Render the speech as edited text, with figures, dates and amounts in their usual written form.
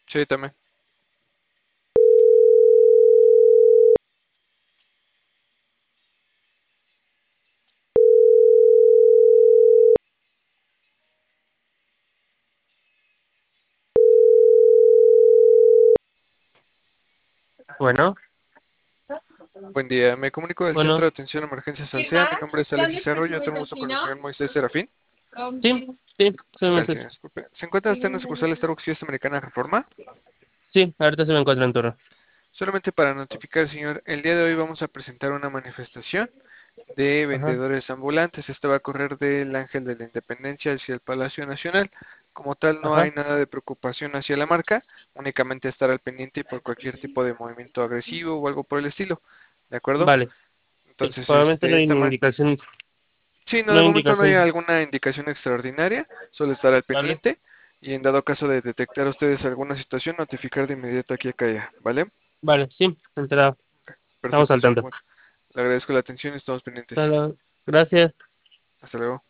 Sí, también. Bueno, Buen día, me comunico del Centro bueno, de Atención a Emergencias Alsea. Mi nombre es Alexis Arroyo. Tengo gusto con el señor Moisés Serafín. sí, sí, soy Gracias, Moisés. disculpe. ¿Se encuentra usted en la sucursal Starbucks Fiesta Americana Reforma? Sí, ahorita se me encuentra en turno. Solamente para notificar, señor, el día de hoy vamos a presentar una manifestación de Ajá, vendedores ambulantes. Esta va a correr del Ángel de la Independencia hacia el Palacio Nacional. Como tal, no hay ajá, nada de preocupación hacia la marca, únicamente estar al pendiente por cualquier tipo de movimiento agresivo o algo por el estilo. ¿De acuerdo? vale. Sí, Entonces, por el momento no hay esta ni man indicación, Sí, no, no de hay momento no hay indicación, alguna indicación extraordinaria, solo estar al ¿vale? pendiente y en dado caso de detectar ustedes alguna situación, notificar de inmediato aquí a CAIA, ¿vale? Vale, sí, entrada, estamos Perfecto, al señor. tanto. Bueno, le agradezco la atención y estamos pendientes. Hasta luego. Gracias. Hasta luego.